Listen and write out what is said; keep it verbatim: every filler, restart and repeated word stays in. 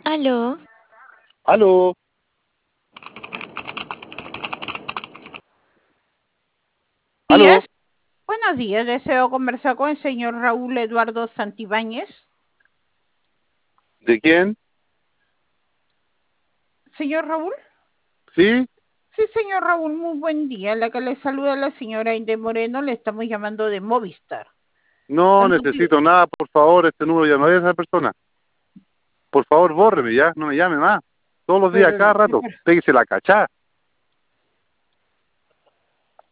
Aló, Aló, aló, Días. Buenos días, deseo conversar con el señor Raúl Eduardo Santibáñez. ¿de quién? Señor Raúl. ¿Sí? Sí, señor Raúl, muy buen día. La que le saluda la señora Inde Moreno, le estamos llamando de Movistar. No El motivo- necesito nada, por favor, este número ya no es de esa persona. Por favor, bórreme ya, no me llame más. Todos los días, pero, cada rato, péguese la cachá.